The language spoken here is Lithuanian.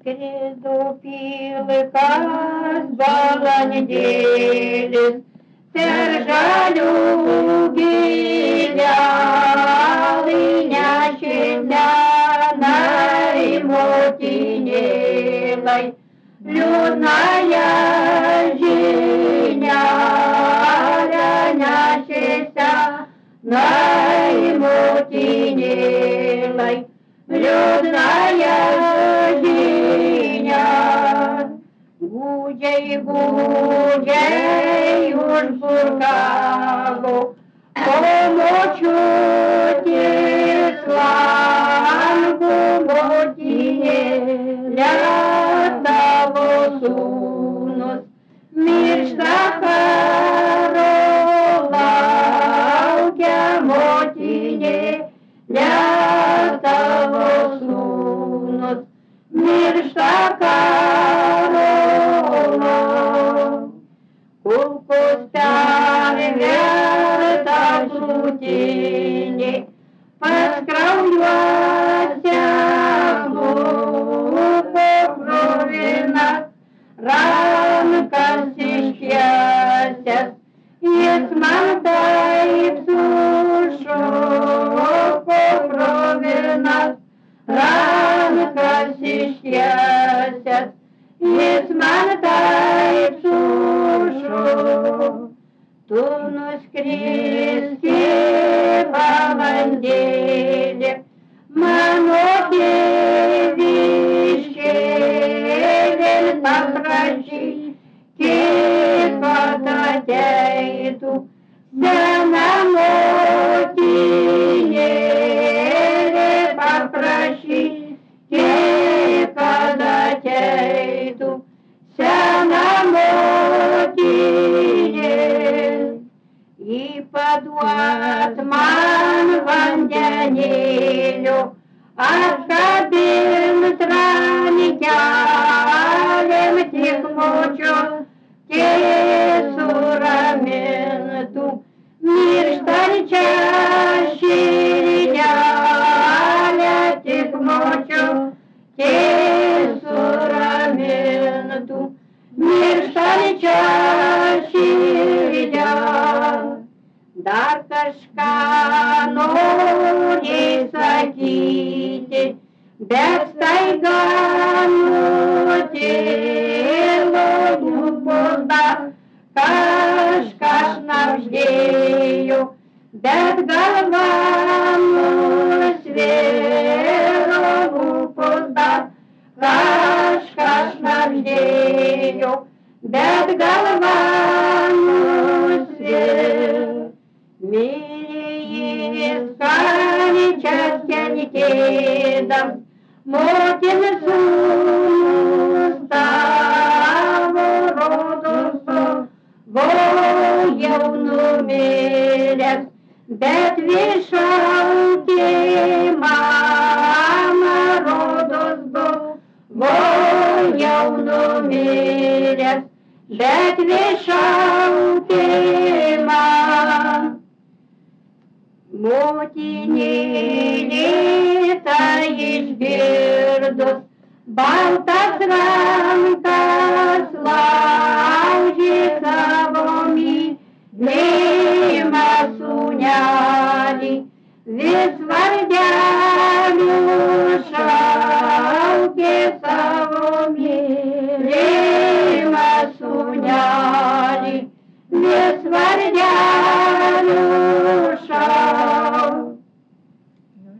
Skrido pilkas balandėlis per žalių gilialį nešė senai motinėlai liūdnąją žinią nešė senai motinėlai liūdnąją žinią. Gūdžiai užburkavo, po močiutės langų motinėle tavo sūnus miršta karo laukia motinėle tavo sūnus miršta karo. Kulkos perverta krūtinė, paskraujuose mūsų kruvinas, rankas ištiesęs, jis man taip sušoko kruvinas, rankas ištiesęs, jis man taip sušoko. Tu nuskriski valandėlė, mano tėviškėlė, paprašyk, kad ateitų sena motinėlė, paprašyk, kad ateitų sena motinėlė. Paduot man vandenėlio, atkabint ranikelėm, tik močiutė suramintų mirštančią širdelę, tik močiutė suramintų mirštančią širdelę. Dar kažką nori sakyti, bet staiga nutilo nubunda, kažkas šnabždėjo, bet galva nusvėro nubunda, kažkas šnabždėjo, bet galva nusvėro. Mirėjęs kančias kentėdams, motinos sūnus tavo rodos jau numiręs, bet vis šaukė mama, rodos jau numiręs, bet vis šaukė mama. Motinėlė tai išgirdus, baltas rankas laužė savo mylimą sūnelį, vis vardeliu šaukė savo mylimą sūnelį, vis vardeliu